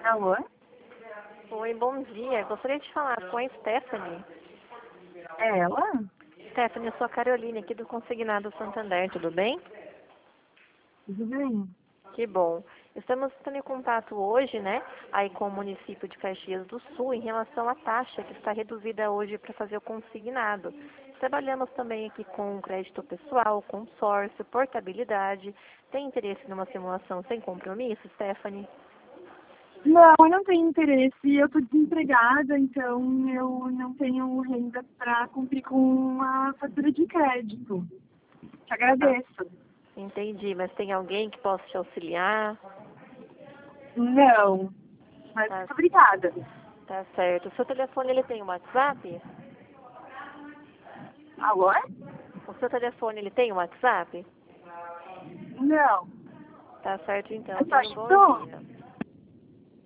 Alô? Oi, bom dia. Gostaria de falar com a Stephanie. É ela? Stephanie, eu sou a Caroline aqui do Consignado Santander, tudo bem? Tudo bem? Que bom. Estamos entrando em contato hoje, né, aí com o município de Caxias do Sul em relação à taxa que está reduzida hoje para fazer o consignado. Trabalhamos também aqui com crédito pessoal, consórcio, portabilidade. Tem interesse numa simulação sem compromisso, Stephanie? Não, eu não tenho interesse. Eu tô desempregada, então eu não tenho renda para cumprir com a fatura de crédito. Te Ah, agradeço. entendi, mas tem alguém que possa te auxiliar? Não, mas Tá, muito obrigada. tá certo. O seu telefone, ele tem um WhatsApp? Alô? O seu telefone, ele tem um WhatsApp? Não. Tá certo, É então. só Tenha um bom isso? dia.